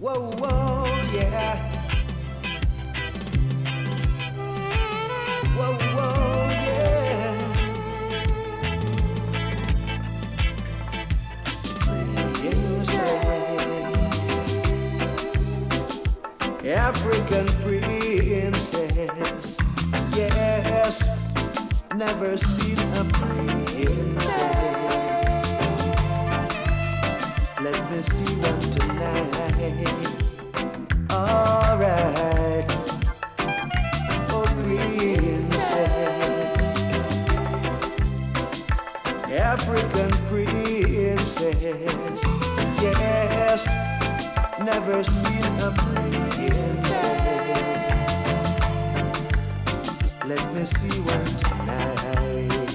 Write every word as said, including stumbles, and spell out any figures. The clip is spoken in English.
Whoa, whoa, yeah. Whoa, whoa, yeah. Princess, African princess. Yes, never seen a princess. Let me see them tonight. Alright. Oh, princess, African princess. Yes, never seen a princess. Let me see one tonight.